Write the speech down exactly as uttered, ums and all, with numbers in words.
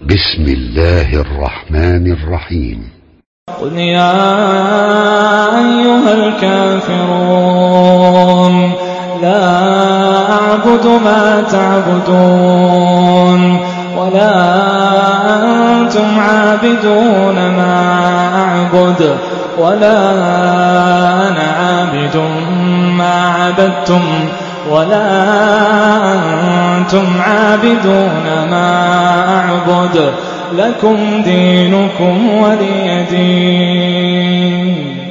بسم الله الرحمن الرحيم. قل يا أيها الكافرون لا أعبد ما تعبدون ولا أنتم عابدون ما أعبد ولا أنا عابد ما عبدتم ولا أنتم عابدون ما أعبد لكم دينكم ولي دين.